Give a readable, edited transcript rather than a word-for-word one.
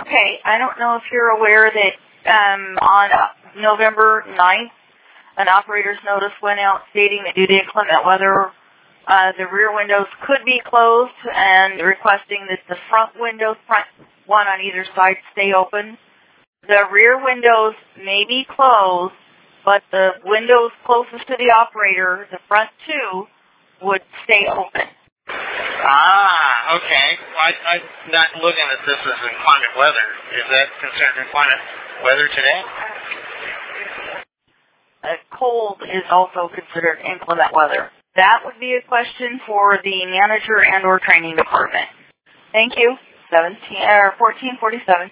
Okay, I don't know if you're aware that on November 9th, an operator's notice went out stating that due to inclement weather, the rear windows could be closed and requesting that the front windows, front one on either side, stay open. The rear windows may be closed, but the windows closest to the operator, the front two, would stay open. Ah, okay. I'm not looking at this as inclement weather. Is that considered inclement weather today? Cold is also considered inclement weather. That would be a question for the manager and or training department. Thank you. 1447.